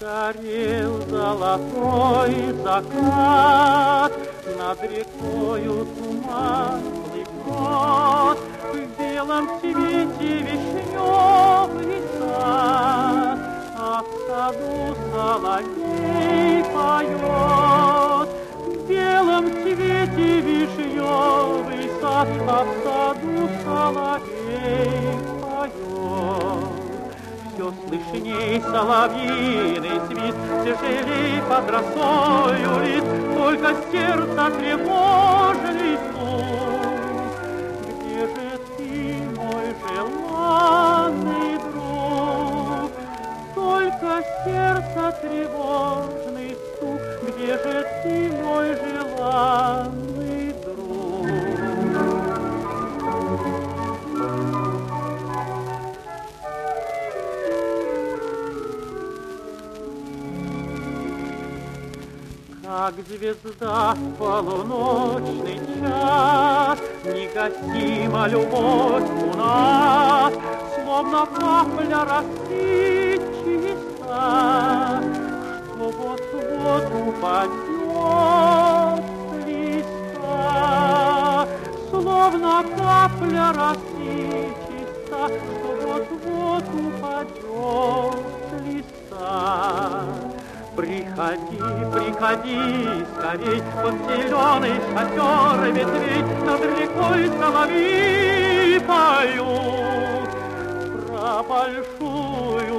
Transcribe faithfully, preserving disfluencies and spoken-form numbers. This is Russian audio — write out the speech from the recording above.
Горел золотой закат, над рекою туманный брод, в белом цвете вишневый сад, а в саду соловей поет. В белом цвете вишневый сад, а в саду соловей поет. Все слышней соловьиный свист, тяжелей под росою лист, только сердце тревожный стук. Где же ты, мой желанный друг? Только сердце тревожный стук. Где же ты, мой желанный друг? Как звезда в полуночный час, негасима любовь у нас, словно капля росы чиста, что вот-вот упадет с листа, словно капля росы чиста, что вот-вот упадет с листа. Приходи, приходи скорей, под зеленый шатер ветвей, над рекой соловьи поют про большую